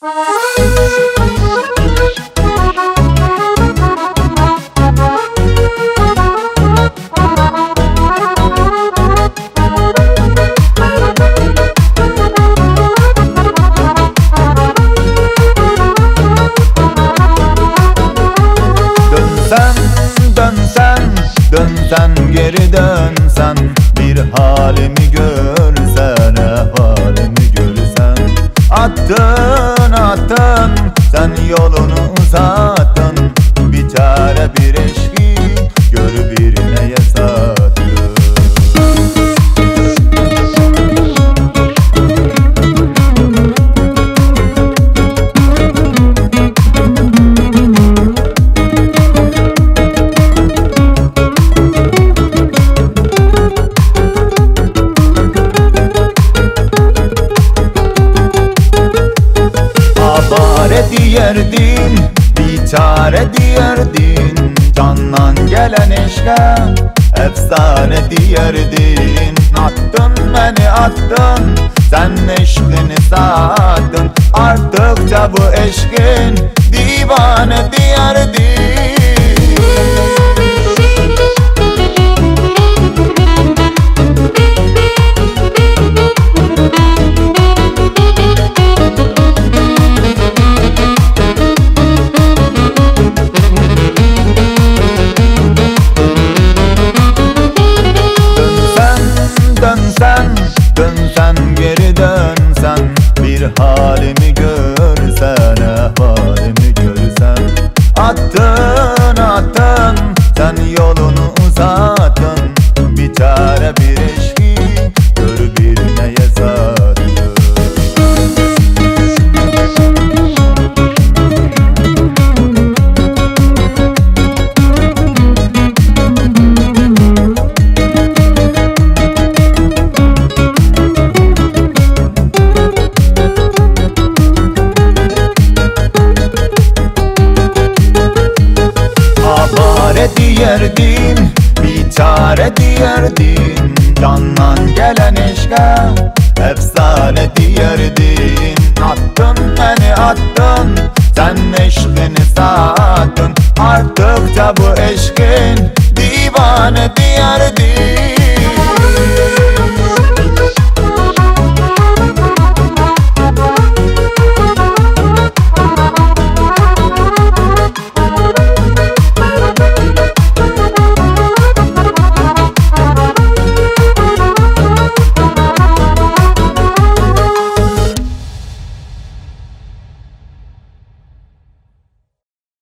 Dönsen geri dönsen, bir halimi görsen, halimi görsen. Attın sen yolunu uzattın, bir çare bir eşki gör birine yasattın. Diyerdin, bir çare diyerdin, candan gelen eşke efsane diyerdin. Attın beni attın, sen eşkini sattın, arttıkça bu eşkin divane diyerdin. Dönsen geri dönsen, bir halimi görsen, halimi görsen. Attın sen yolunu uzattın, bir çare bir eşki gör birine yasattın. Diyerdin, bir çare diyerdin, candan gelen eşke efsane diyerdin. Attın beni attın, sen eşkini sattın, arttıkça